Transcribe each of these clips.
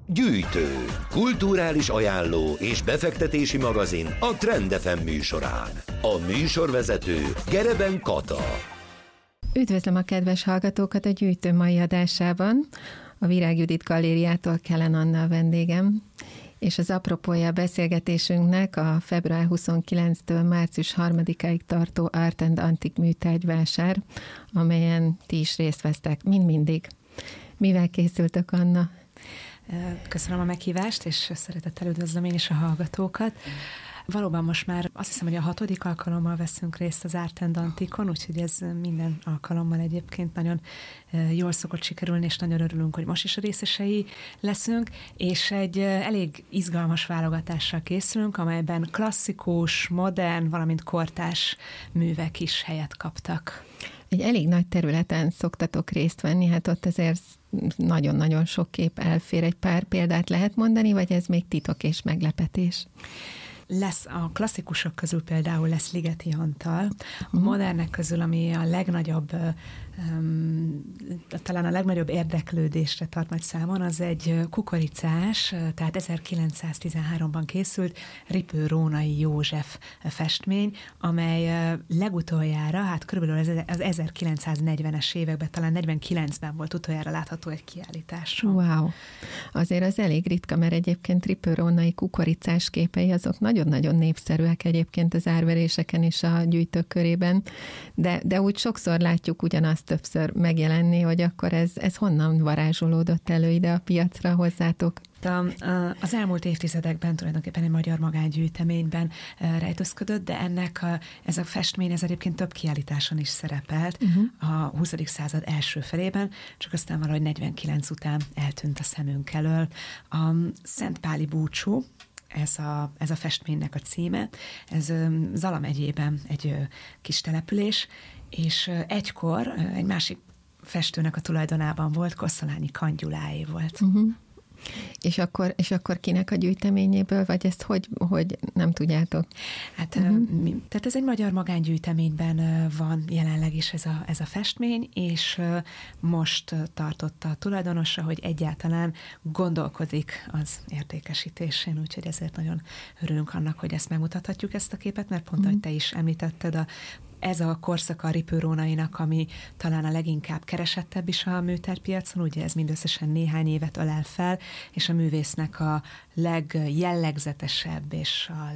Gyűjtő, kulturális ajánló és befektetési magazin a Trend FM műsorán. A műsorvezető Gereben Kata. Üdvözlöm a kedves hallgatókat a Gyűjtő mai adásában. A Virág Judit Galériától Kellen Anna a vendégem, és az apropója a beszélgetésünknek a február 29-től március 3-áig tartó Art and Antique műtárgyvásár, amelyen ti is részt vesztek, mindig. Mivel készültök, Anna? Köszönöm a meghívást, és szeretettel üdvözlöm én is a hallgatókat. Valóban most már azt hiszem, hogy a 6. alkalommal veszünk részt az Art and Antique-on, úgyhogy ez minden alkalommal egyébként nagyon jól szokott sikerülni, és nagyon örülünk, hogy most is a részesei leszünk, és egy elég izgalmas válogatással készülünk, amelyben klasszikus, modern, valamint kortárs művek is helyet kaptak. Egy elég nagy területen szoktatok részt venni, hát ott azért nagyon-nagyon sok kép elfér. Egy pár példát lehet mondani, vagy ez még titok és meglepetés? Lesz a klasszikusok közül például lesz Ligeti Antal, a modernek közül, ami a legnagyobb, talán a legnagyobb érdeklődésre tart majd számon, az egy kukoricás, tehát 1913-ban készült Ripő Rónai József festmény, amely legutoljára, hát körülbelül az 1940-es években, talán 49-ben volt utoljára látható egy kiállításon. Wow! Azért az elég ritka, mert egyébként Ripő Rónai kukoricás képei azok nagyon-nagyon népszerűek egyébként az árveréseken és a gyűjtők körében, de úgy sokszor látjuk ugyanazt többször megjelenni, hogy akkor ez honnan varázsolódott elő ide a piacra hozzátok? Az elmúlt évtizedekben tulajdonképpen egy magyar magángyűjteményben rejtőzködött, de ez a festmény ez egyébként több kiállításon is szerepelt a 20. század első felében, csak aztán valahogy 49 után eltűnt a szemünk elől. A Szentpáli búcsú, ez a festménynek a címe, ez Zala megyében egy kis település, és egykor egy másik festőnek a tulajdonában volt, Kosszolányi Kangyuláé volt. És akkor kinek a gyűjteményéből, vagy ezt hogy nem tudjátok? Hát, tehát ez egy magyar magángyűjteményben van jelenleg is ez a festmény, és most tartotta a tulajdonosa, hogy egyáltalán gondolkodik az értékesítésén, úgyhogy ezért nagyon örülünk annak, hogy ezt megmutathatjuk, ezt a képet, mert pont, ahogy te is említetted, ez a korszaka a Ripő Rónainak, ami talán a leginkább keresettebb is a műtárgypiacon, ugye ez mindösszesen néhány évet ölel fel, és a művésznek a legjellegzetesebb és a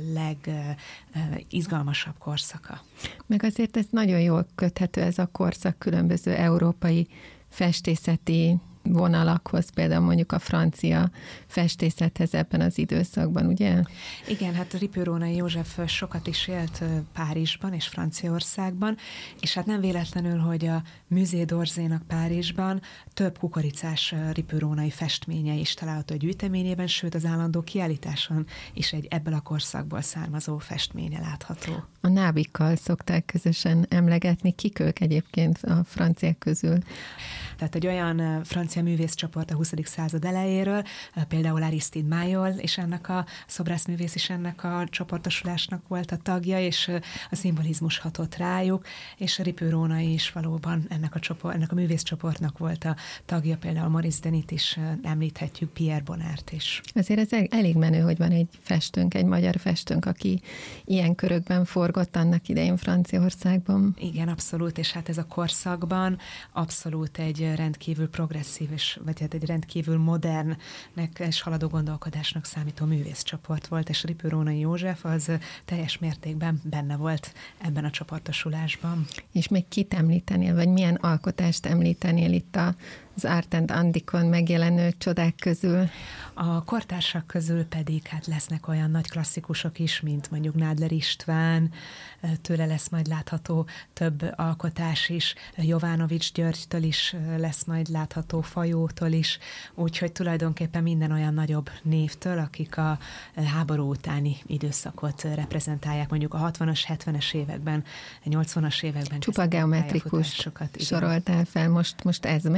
legizgalmasabb korszaka. Meg azért ez nagyon jól köthető ez a korszak különböző európai festészeti vonalakhoz, például mondjuk a francia festészethez ebben az időszakban, ugye? Igen, hát Ripő Rónai József sokat is élt Párizsban és Franciaországban, és hát nem véletlenül, hogy a Musée d'Orsaynak Párizsban több kukoricás Ripő Rónai festménye is található a gyűjteményében, sőt az állandó kiállításon is egy ebből a korszakból származó festménye látható. A nábikkal szokták közösen emlegetni, kik ők egyébként a franciák közül? Tehát egy olyan francia művészcsoport a 20. század elejéről, például Aristide Maillol, és ennek a szobrászművész is ennek a csoportosulásnak volt a tagja, és a szimbolizmus hatott rájuk, és a Ripő Rónai is valóban ennek a művészcsoportnak volt a tagja, például Maurice Denit is említhetjük, Pierre Bonnart is. Azért ez elég menő, hogy van egy festőnk, egy magyar festőnk, aki ilyen körökben forgott annak idején Franciaországban. Igen, abszolút, és hát ez a korszakban abszolút egy rendkívül progresszív, vagy hát egy rendkívül modernnek és haladó gondolkodásnak számító művészcsoport volt, és Ripő Rónai József az teljes mértékben benne volt ebben a csoportosulásban. És még kit említenél, vagy milyen alkotást említenél itt az Art and Antique-on megjelenő csodák közül? A kortársak közül pedig hát lesznek olyan nagy klasszikusok is, mint mondjuk Nádler István, tőle lesz majd látható több alkotás is, Jovanovics Györgytől is lesz majd látható, Fajótól is, úgyhogy tulajdonképpen minden olyan nagyobb névtől, akik a háború utáni időszakot reprezentálják, mondjuk a 60-as, 70-es években, 80-as években. Csupa geometrikus soroltál fel, most ez megy? Ez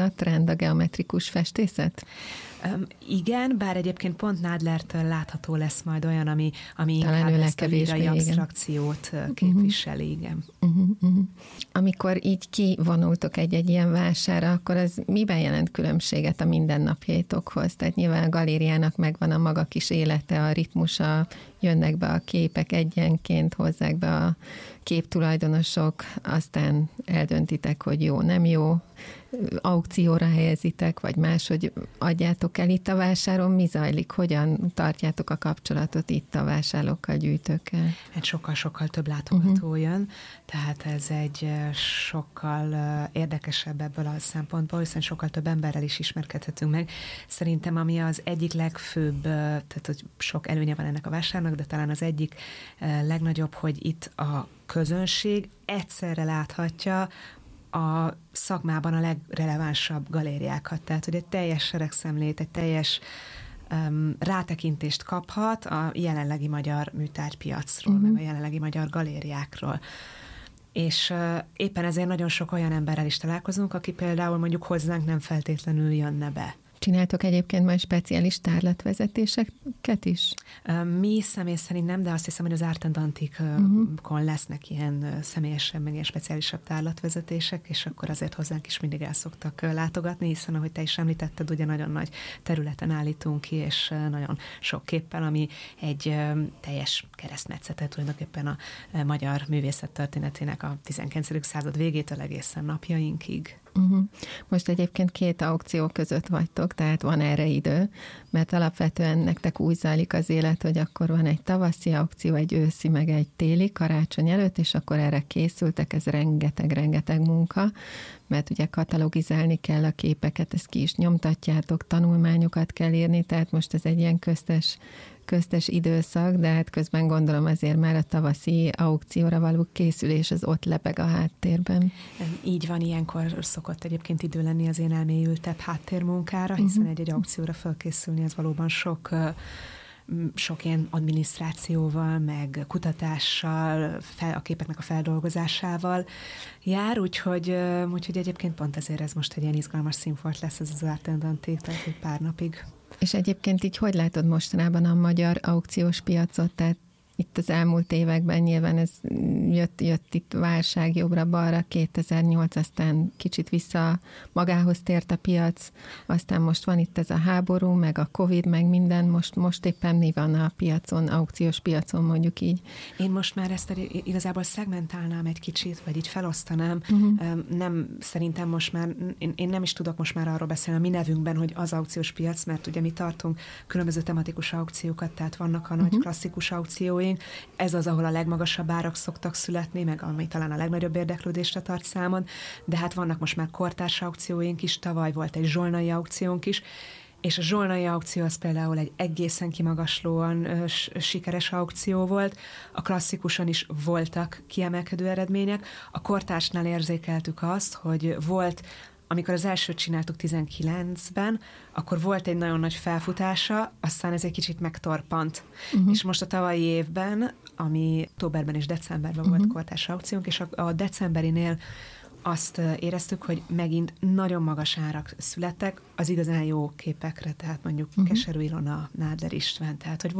a trend, a geometrikus festészet? Igen, bár egyébként pont Nádlertől látható lesz majd olyan, ami talán inkább ezt a lírai absztrakciót képviseli, igen. Amikor így kivonultok egy ilyen vásárra, akkor az miben jelent különbséget a mindennapjaitokhoz? Tehát nyilván a galériának megvan a maga kis élete, a ritmusa, jönnek be a képek egyenként, hozzák be a képtulajdonosok, aztán eldöntitek, hogy jó, nem jó, aukcióra helyezitek, vagy máshogy adjátok el itt a vásáron. Mi zajlik? Hogyan tartjátok a kapcsolatot itt a vásárlókkal, gyűjtőkkel? Hát sokkal-sokkal több látogató jön, tehát ez egy sokkal érdekesebb ebből a szempontból, hiszen sokkal több emberrel is ismerkedhetünk meg. Szerintem ami az egyik legfőbb, tehát hogy sok előnye van ennek a vásárnak, de talán az egyik legnagyobb, hogy itt a közönség egyszerre láthatja a szakmában a legrelevánsabb galériákat. Tehát, hogy egy teljes seregszemlét, egy teljes rátekintést kaphat a jelenlegi magyar műtárgypiacról, meg a jelenlegi magyar galériákról. És éppen ezért nagyon sok olyan emberrel is találkozunk, aki például mondjuk hozzánk nem feltétlenül jönne be. Csináltok egyébként majd speciális tárlatvezetéseket is? Mi személy szerint nem, de azt hiszem, hogy az Art and Antique-on lesznek ilyen személyesen, meg ilyen speciálisabb tárlatvezetések, és akkor azért hozzánk is mindig el szoktak látogatni, hiszen ahogy te is említetted, ugye nagyon nagy területen állítunk ki, és nagyon sok képpel, ami egy teljes keresztmetszete tulajdonképpen a magyar művészet történetének a 19. század végétől egészen napjainkig. Most egyébként 2 aukció között vagytok, tehát van erre idő, mert alapvetően nektek úgy zajlik az élet, hogy akkor van egy tavaszi aukció, egy őszi, meg egy téli karácsony előtt, és akkor erre készültek, ez rengeteg munka, mert ugye katalogizálni kell a képeket, ezt ki is nyomtatjátok, tanulmányokat kell írni, tehát most ez egy ilyen köztes időszak, de hát közben gondolom azért már a tavaszi aukcióra való készülés az ott lebeg a háttérben. Így van, ilyenkor szokott egyébként idő lenni az én elmélyültebb háttérmunkára, hiszen egy aukcióra felkészülni az valóban sok ilyen adminisztrációval, meg kutatással, a képeknek a feldolgozásával jár, úgyhogy egyébként pont ezért ez most egy ilyen izgalmas színfolt lesz ez az Art and Antique, tehát egy pár napig. És egyébként így hogy látod mostanában a magyar aukciós piacot? Tehát itt az elmúlt években nyilván ez jött itt válság jobbra-balra, 2008, aztán kicsit vissza magához tért a piac, aztán most van itt ez a háború, meg a Covid, meg minden, most éppen mi van a piacon, aukciós piacon mondjuk így? Én most már ezt igazából szegmentálnám egy kicsit, vagy így felosztanám. Nem, szerintem most már, én nem is tudok most már arról beszélni a mi nevünkben, hogy az aukciós piac, mert ugye mi tartunk különböző tematikus aukciókat, tehát vannak a nagy klasszikus aukcióink. Ez az, ahol a legmagasabb árak szoktak születni, meg ami talán a legnagyobb érdeklődésre tart számon, de hát vannak most már kortárs aukcióink is, tavaly volt egy zsolnai aukciónk is, és a zsolnai aukció az például egy egészen kimagaslóan sikeres aukció volt, a klasszikuson is voltak kiemelkedő eredmények, a kortársnál érzékeltük azt, hogy volt, amikor az elsőt csináltuk 19-ben, akkor volt egy nagyon nagy felfutása, aztán ez egy kicsit megtorpant. És most a tavalyi évben, ami októberben és decemberben volt kortárs aukciónk, és a decemberinél azt éreztük, hogy megint nagyon magas árak születtek az igazán jó képekre, tehát mondjuk Keserű Ilona, Nádler István, tehát hogy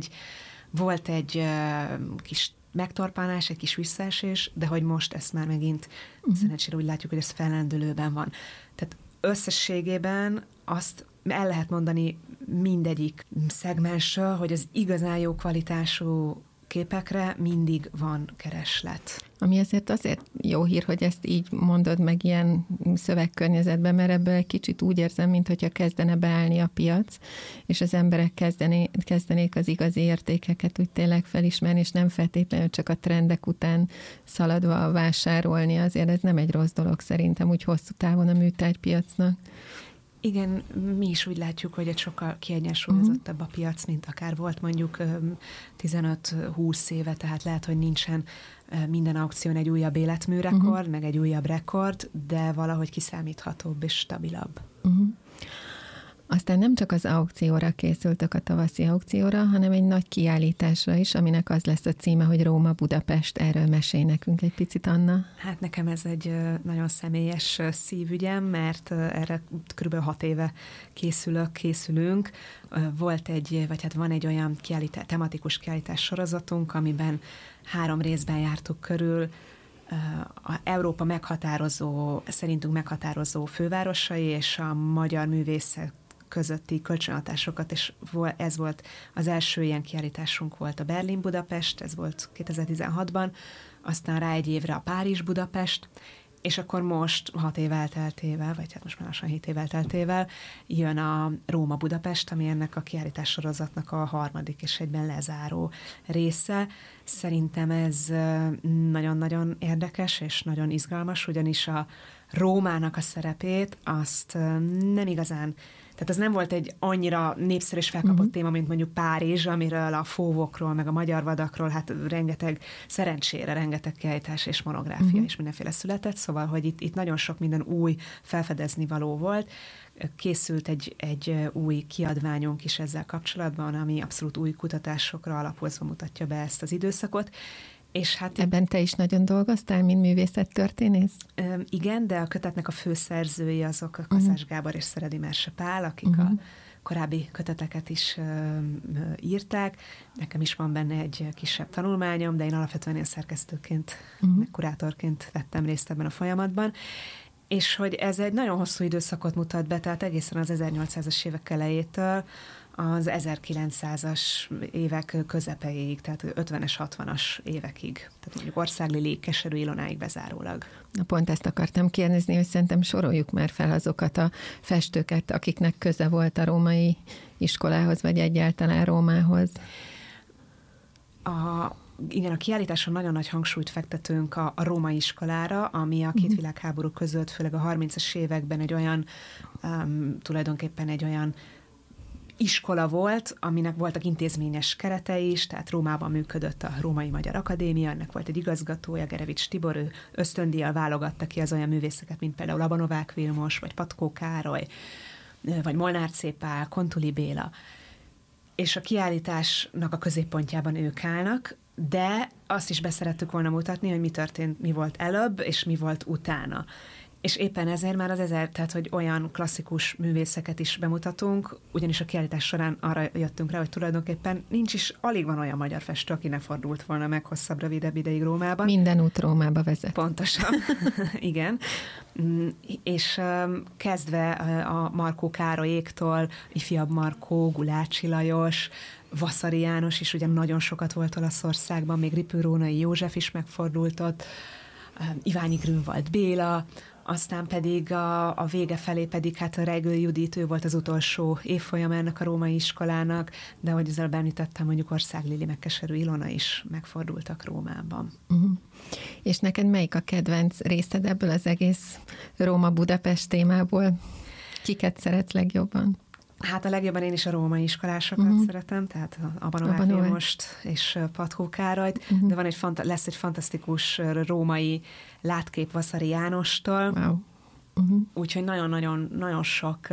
volt egy kis megtorpanás, egy kis visszaesés, de hogy most ezt már megint szerencsére úgy látjuk, hogy ez fellendülőben van. Tehát összességében azt el lehet mondani mindegyik szegmensről, hogy az igazán jó kvalitású képekre mindig van kereslet. Ami azért jó hír, hogy ezt így mondod meg ilyen szövegkörnyezetben, mert ebből egy kicsit úgy érzem, mintha kezdene beállni a piac, és az emberek kezdenék az igazi értékeket úgy tényleg felismerni, és nem feltétlenül csak a trendek után szaladva vásárolni. Azért ez nem egy rossz dolog szerintem, úgy hosszú távon a műtárgypiacnak. Igen, mi is úgy látjuk, hogy egy sokkal kiegyensúlyozottabb a piac, mint akár volt mondjuk 15-20 éve, tehát lehet, hogy nincsen minden aukción egy újabb életműrekord, meg egy újabb rekord, de valahogy kiszámíthatóbb és stabilabb. Aztán nem csak az aukcióra készültök, a tavaszi aukcióra, hanem egy nagy kiállításra is, aminek az lesz a címe, hogy Róma Budapest. Erről mesélj nekünk egy picit, Anna. Hát nekem ez egy nagyon személyes szívügyem, mert erre kb. 6 éve készülünk. Van egy olyan tematikus kiállítás sorozatunk, amiben 3 részben jártuk körül a Európa szerintünk meghatározó fővárosai és a magyar művészek közötti kölcsönhatásokat, és ez volt az első ilyen kiállításunk volt a Berlin-Budapest, ez volt 2016-ban, aztán rá egy évre a Párizs-Budapest, és akkor most 6 év elteltével, vagy hát most már lassan 7 év elteltével jön a Róma-Budapest, ami ennek a kiállítás sorozatnak a 3. és egyben lezáró része. Szerintem ez nagyon-nagyon érdekes és nagyon izgalmas, ugyanis a Rómának a szerepét azt nem igazán, tehát ez nem volt egy annyira népszerű és felkapott téma, mint mondjuk Párizs, amiről a fóvokról, meg a magyar vadakról, hát szerencsére rengeteg kiállítás és monográfia és mindenféle született, szóval, hogy itt nagyon sok minden új felfedezni való volt. Készült egy új kiadványunk is ezzel kapcsolatban, ami abszolút új kutatásokra alapozva mutatja be ezt az időszakot. És hát ebben te is nagyon dolgoztál, mint művészettörténész? Igen, de a kötetnek a főszerzői azok a Kaszás Gábor és Szeredi Merse Pál, akik a korábbi köteteket is írták. Nekem is van benne egy kisebb tanulmányom, de én alapvetően szerkesztőként, meg kurátorként vettem részt ebben a folyamatban. És hogy ez egy nagyon hosszú időszakot mutat be, tehát egészen az 1800-as évek elejétől az 1900-as évek közepéig, tehát 50-es, 60-as évekig. Tehát mondjuk Országlili, Keserű Ilonáig bezárólag. Na pont ezt akartam kérdezni, hogy szerintem soroljuk már fel azokat a festőket, akiknek köze volt a római iskolához, vagy egyáltalán Rómához. Igen, a kiállításon nagyon nagy hangsúlyt fektetünk a római iskolára, ami a két világháború között, főleg a 30-as években egy olyan, tulajdonképpen egy olyan iskola volt, aminek voltak intézményes keretei is, tehát Rómában működött a Római Magyar Akadémia, ennek volt egy igazgatója, Gerevics Tibor, ő ösztöndíjjal válogatta ki az olyan művészeket, mint például Labanovák Vilmos, vagy Patkó Károly, vagy Molnár C. Pál, Kontuli Béla. És a kiállításnak a középpontjában ők állnak, de azt is beszerettük volna mutatni, hogy mi történt, mi volt előbb, és mi volt utána. És éppen ezért már tehát, hogy olyan klasszikus művészeket is bemutatunk, ugyanis a kiállítás során arra jöttünk rá, hogy tulajdonképpen alig van olyan magyar festő, aki ne fordult volna meg hosszabb, rövidebb ideig Rómában. Minden út Rómába vezet. Pontosan, igen. És kezdve a Markó Károlyéktól, ifjabb Markó, Gulácsi Lajos, Vaszary János is ugye nagyon sokat volt Olaszországban, még Ripő-Rónai József is megfordult ott, Iványi Grünwald Béla, aztán pedig a vége felé pedig hát a Reigl Judit, ő volt az utolsó évfolyamának a római iskolának, de ahogy ezzel említettem, mondjuk Országlili, meg Keserű Ilona is megfordultak Rómában. És neked melyik a kedvenc részed ebből az egész Róma-Budapest témából? Kiket szeretsz legjobban? Hát a legjobban én is a római iskolásokat szeretem, tehát Abanovák Vilmost és Patkó Károlyt, de lesz egy fantasztikus római látkép Vaszary Jánostól, wow. Úgyhogy nagyon sok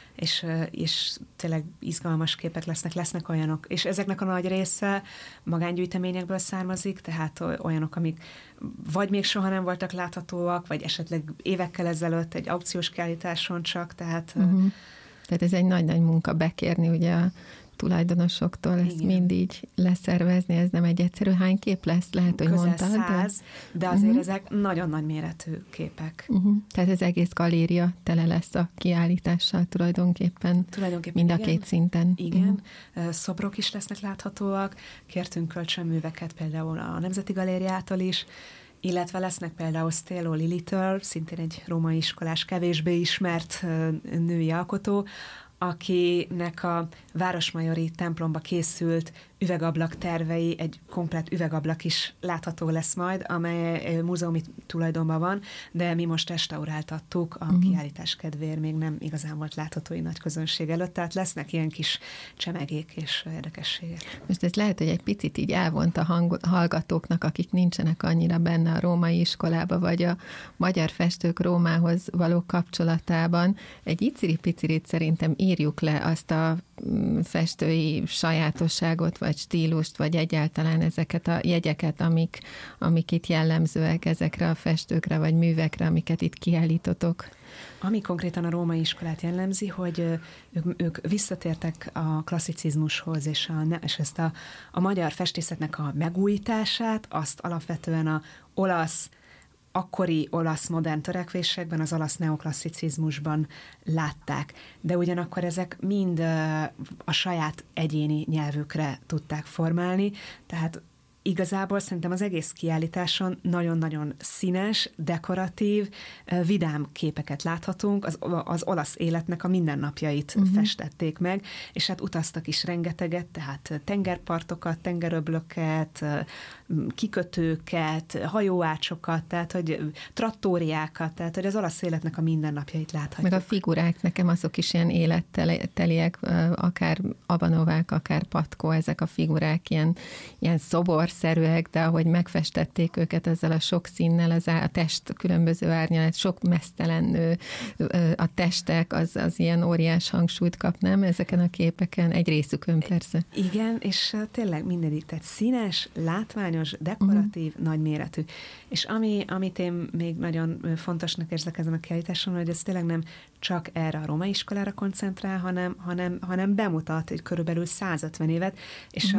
és tényleg izgalmas képek lesznek olyanok, és ezeknek a nagy része magángyűjteményekből származik, tehát olyanok, amik vagy még soha nem voltak láthatóak, vagy esetleg évekkel ezelőtt egy aukciós kiállításon csak, tehát... Tehát ez egy nagy-nagy munka bekérni ugye a tulajdonosoktól, ezt mind így leszervezni, ez nem egy egyszerű. Hány kép lesz? Lehet, hogy mondtad. Közel 100, de azért ezek nagyon nagy méretű képek. Tehát az egész galéria tele lesz a kiállítással tulajdonképpen mind a két szinten. Igen, szobrok is lesznek láthatóak, kértünk kölcsönműveket például a Nemzeti Galériától is, illetve lesznek például Stéló Lilitől, szintén egy római iskolás, kevésbé ismert női alkotó, akinek a Városmajori templomba készült üvegablak tervei, egy komplett üvegablak is látható lesz majd, amely múzeumi tulajdonban van, de mi most restauráltattuk, a kiállítás kedvéért még nem igazán volt látható nagy közönség előtt, tehát lesznek ilyen kis csemegék és érdekességek. Most ez lehet, hogy egy picit így elvont a hallgatóknak, akik nincsenek annyira benne a római iskolába, vagy a magyar festők Rómához való kapcsolatában. Egy iciri-picirit szerintem írjuk le azt a festői sajátosságot, vagy stílust, vagy egyáltalán ezeket a jegyeket, amik itt jellemzőek ezekre a festőkre, vagy művekre, amiket itt kiállítotok. Ami konkrétan a római iskolát jellemzi, hogy ők visszatértek a klasszicizmushoz, és ezt a magyar festészetnek a megújítását, azt alapvetően a akkori olasz modern törekvésekben, az olasz neoklasszicizmusban látták. De ugyanakkor ezek mind a saját egyéni nyelvükre tudták formálni, tehát igazából szerintem az egész kiállításon nagyon-nagyon színes, dekoratív, vidám képeket láthatunk, az olasz életnek a mindennapjait festették meg, és hát utaztak is rengeteget, tehát tengerpartokat, tengeröblöket, kikötőket, hajóácsokat, tehát hogy trattóriákat, tehát hogy az olasz életnek a mindennapjait láthatjuk. Meg a figurák nekem azok is ilyen életteliek, akár Abanovák, akár Patkó, ezek a figurák ilyen szoborszerűek, de ahogy megfestették őket ezzel a sok színnel, a test különböző árnyalat, sok meztelen nő, a testek, az ilyen óriás hangsúlyt kap, nem? Ezeken a képeken, egy részükön persze. Igen, és tényleg mindegyik, tehát színes, látványos, dekoratív, nagyméretű. És amit én még nagyon fontosnak érzek ezen a kiállításon, hogy ez tényleg nem csak erre a római iskolára koncentrál, hanem bemutat egy körülbelül 150 évet, és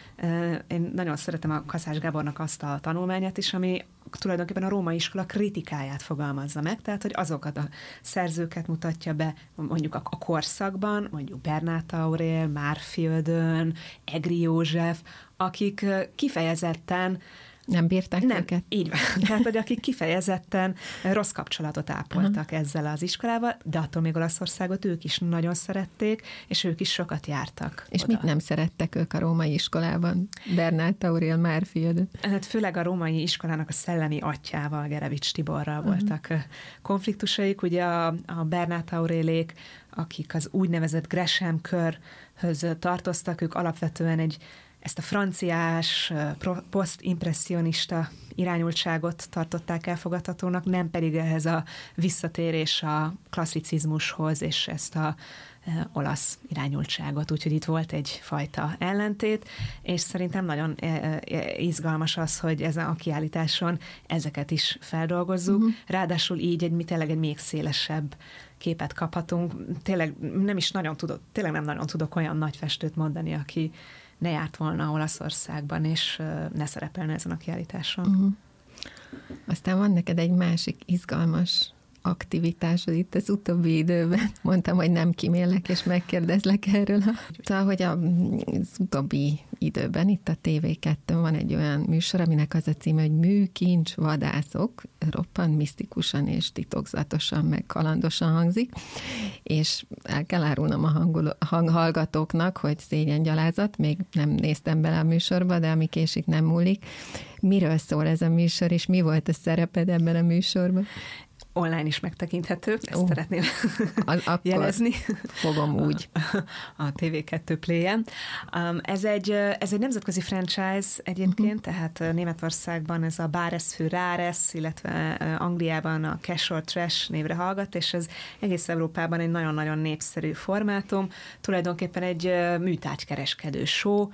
én nagyon szeretem a Kaszás Gábornak azt a tanulmányát is, ami tulajdonképpen a római iskola kritikáját fogalmazza meg, tehát hogy azokat a szerzőket mutatja be mondjuk a korszakban, mondjuk Bernát Aurél, Márföldön, Egri József, akik kifejezetten nem bírták őket? Így van. Tehát, hogy akik kifejezetten rossz kapcsolatot ápoltak ezzel az iskolával, de attól még Olaszországot ők is nagyon szerették, és ők is sokat jártak. És oda. mit nem szerettek ők a római iskolában? Bernát Aurél, Márföld. Hát főleg a római iskolának a szellemi atyjával, Gerevics Tiborral voltak konfliktusaik. Ugye a Bernát Aurélék, akik az úgynevezett Gresham körhöz tartoztak, ők alapvetően ezt a franciás, posztimpresszionista irányultságot tartották elfogadhatónak, nem pedig ehhez a visszatérés a klasszicizmushoz és ezt a olasz irányultságot, úgyhogy itt volt egyfajta ellentét, és szerintem nagyon izgalmas az, hogy ezen a kiállításon ezeket is feldolgozzuk, ráadásul így tényleg egy még szélesebb képet kaphatunk. Tényleg nem nagyon tudok olyan nagy festőt mondani, aki ne járt volna Olaszországban, és ne szerepelne ezen a kiállításon. Aztán van neked egy másik izgalmas aktivitásod itt az utóbbi időben. Mondtam, hogy nem kímélek, és megkérdezlek erről. Szóval, hogy az utóbbi időben itt a TV2-n van egy olyan műsor, aminek az a címe, hogy Műkincs vadászok, roppant misztikusan és titokzatosan, meg kalandosan hangzik, és el kell árulnom a hallgatóknak, hogy szégyengyalázat, még nem néztem bele a műsorba, de ami késik, nem múlik. Miről szól ez a műsor, és mi volt a szereped ebben a műsorban? Online is megtekinthető, ezt szeretném jelezni. Fogom úgy. A TV2 Play-en. Ez egy nemzetközi franchise egyébként, tehát Németországban ez a Bares für Rares, illetve Angliában a Cash or Trash névre hallgat, és ez egész Európában egy nagyon-nagyon népszerű formátum. Tulajdonképpen egy műtárgykereskedő show,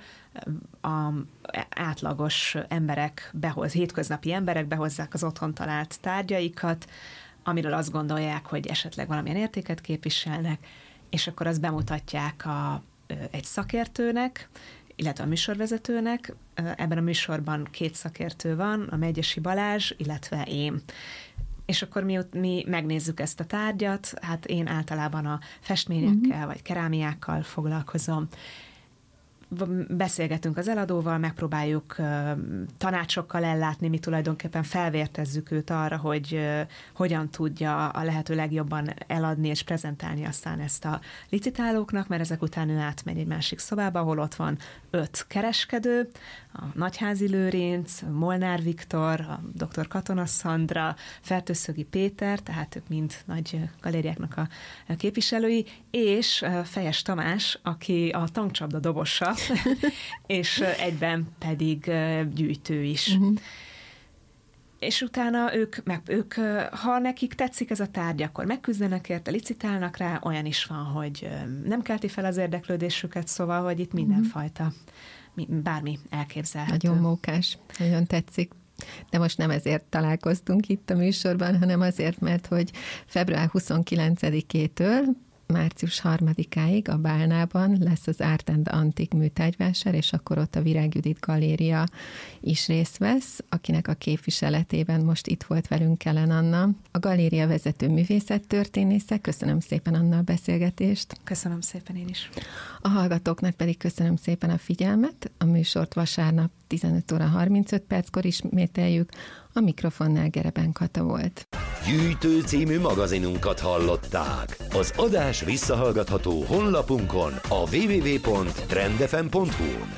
átlagos emberek hétköznapi emberek behozzák az otthon talált tárgyaikat, amiről azt gondolják, hogy esetleg valamilyen értéket képviselnek, és akkor azt bemutatják egy szakértőnek, illetve a műsorvezetőnek. Ebben a műsorban 2 szakértő van, a Megyesi Balázs, illetve én. És akkor mi megnézzük ezt a tárgyat, hát én általában a festményekkel vagy kerámiákkal foglalkozom. beszélgetünk az eladóval, megpróbáljuk tanácsokkal ellátni, mi tulajdonképpen felvértezzük őt arra, hogy hogyan tudja a lehető legjobban eladni és prezentálni aztán ezt a licitálóknak, mert ezek után ő átmegy egy másik szobába, ahol ott van 5 kereskedő, a Nagyházi Lőrinc, Molnár Viktor, a dr. Katona Szandra, Fertőszögi Péter, tehát ők mind nagy galériáknak a képviselői, és Fejes Tamás, aki a tankcsapda dobosa, és egyben pedig gyűjtő is. És utána ők, ha nekik tetszik ez a tárgy, akkor megküzdenek érte, licitálnak rá, olyan is van, hogy nem kelti fel az érdeklődésüket, szóval, hogy itt mindenfajta, bármi elképzelhető. Nagyon mókás, nagyon tetszik. De most nem ezért találkoztunk itt a műsorban, hanem azért, mert hogy február 29-től március 3-áig a Bálnában lesz az Art and Antique műtárgyvásár, és akkor ott a Virág Judit Galéria is részt vesz, akinek a képviseletében most itt volt velünk Kellen Anna, a galéria vezető művészettörténésze. Köszönöm szépen, Anna, a beszélgetést. Köszönöm szépen én is. A hallgatóknak pedig köszönöm szépen a figyelmet. A műsort vasárnap 15 óra 35 perckor ismételjük. A mikrofonnál Gereben Kata volt. Gyűjtő című magazinunkat hallották. Az adás visszahallgatható honlapunkon, a www.trendfm.hu-n.